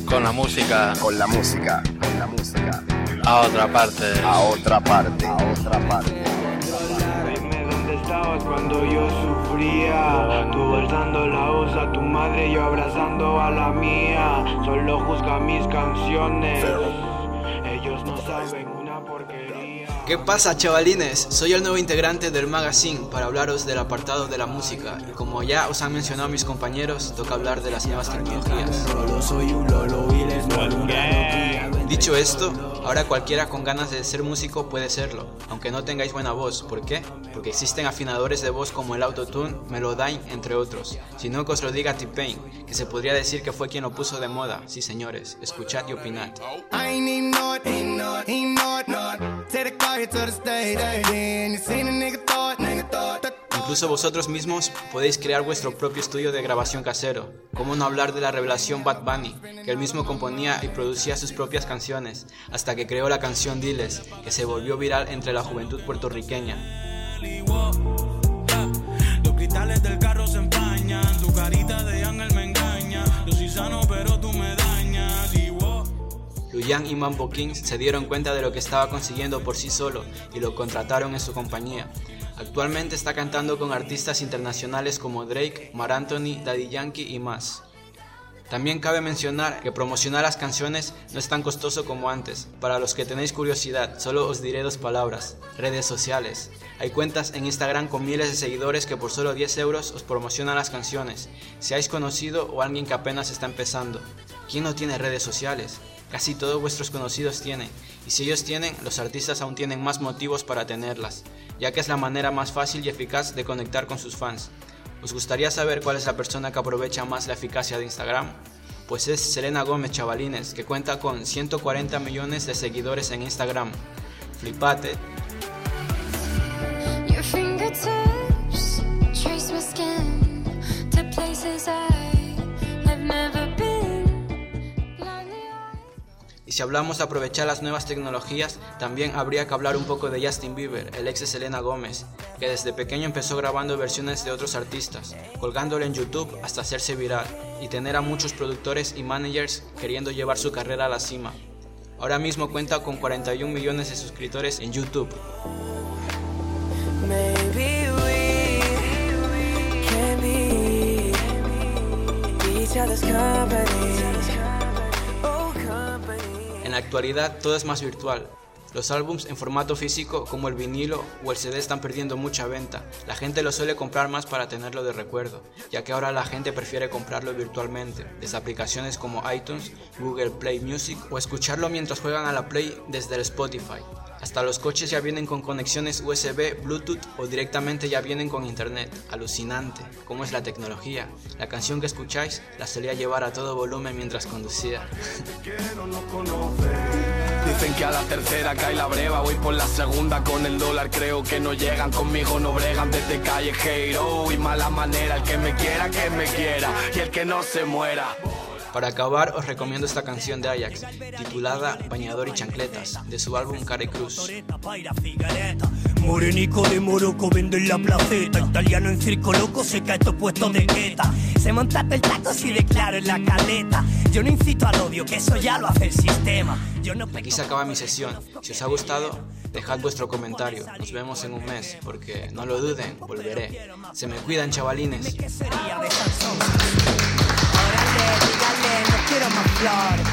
Con la música. Con la música. Con la música. A otra parte. A otra parte. A otra parte. Dime dónde estabas cuando yo sufría. Tú besando la voz a tu madre, yo abrazando a la mía. Solo juzga mis canciones. Ellos no saben una porquería. ¿Qué pasa, chavalines? Soy el nuevo integrante del magazine para hablaros del apartado de la música. Y como ya os han mencionado mis compañeros, toca hablar de las nuevas tecnologías. Dicho esto, ahora cualquiera con ganas de ser músico puede serlo, aunque no tengáis buena voz. ¿Por qué? Porque existen afinadores de voz como el Autotune, Melodyne, entre otros. Si no, que os lo diga T-Pain, que se podría decir que fue quien lo puso de moda. Sí, señores, escuchad y opinad. Incluso vosotros mismos podéis crear vuestro propio estudio de grabación casero. ¿Cómo no hablar de la revelación Bad Bunny, que él mismo componía y producía sus propias canciones, hasta que creó la canción Diles, que se volvió viral entre la juventud puertorriqueña? Los cristales del carro se empañan, tu carita de ángel me engaña, yo soy sano pero tú me dañas. Luyan y Mambo Kings se dieron cuenta de lo que estaba consiguiendo por sí solo y lo contrataron en su compañía. Actualmente está cantando con artistas internacionales como Drake, Marc Anthony, Daddy Yankee y más. También cabe mencionar que promocionar las canciones no es tan costoso como antes. Para los que tenéis curiosidad, solo os diré 2 palabras: redes sociales. Hay cuentas en Instagram con miles de seguidores que por solo 10 euros os promocionan las canciones, seáis conocido o alguien que apenas está empezando. ¿Quién no tiene redes sociales? Casi todos vuestros conocidos tienen, y si ellos tienen, los artistas aún tienen más motivos para tenerlas, ya que es la manera más fácil y eficaz de conectar con sus fans. ¿Os gustaría saber cuál es la persona que aprovecha más la eficacia de Instagram? Pues es Selena Gómez, chavalines, que cuenta con 140 millones de seguidores en Instagram. Flipate. Y si hablamos de aprovechar las nuevas tecnologías, también habría que hablar un poco de Justin Bieber, el ex de Selena Gómez, que desde pequeño empezó grabando versiones de otros artistas, colgándolo en YouTube hasta hacerse viral, y tener a muchos productores y managers queriendo llevar su carrera a la cima. Ahora mismo cuenta con 41 millones de suscriptores en YouTube. En la actualidad todo es más virtual. Los álbums en formato físico como el vinilo o el CD están perdiendo mucha venta. La gente lo suele comprar más para tenerlo de recuerdo, ya que ahora la gente prefiere comprarlo virtualmente, desde aplicaciones como iTunes, Google Play Music o escucharlo mientras juegan a la Play desde el Spotify. Hasta los coches ya vienen con conexiones USB, Bluetooth o directamente ya vienen con internet. Alucinante, cómo es la tecnología. La canción que escucháis la solía llevar a todo volumen mientras conducía. Dicen que a la tercera cae la breva, voy por la segunda con el dólar, creo que no llegan, conmigo no bregan desde callejero y mala manera, el que me quiera y el que no se muera. Para acabar os recomiendo esta canción de Ajax, titulada Bañador y Chancletas, de su álbum Care Cruz. Morenico de Morocco vendo en la placeta, italiano en circo loco se cae estos puestos de queta. Se monta el taco si declaro en la caleta. Yo no incito al odio, que eso ya lo hace el sistema. Aquí se acaba mi sesión. Si os ha gustado, dejad vuestro comentario. Nos vemos en un mes, porque no lo duden, volveré. Se me cuidan, chavalines. No quiero más flores.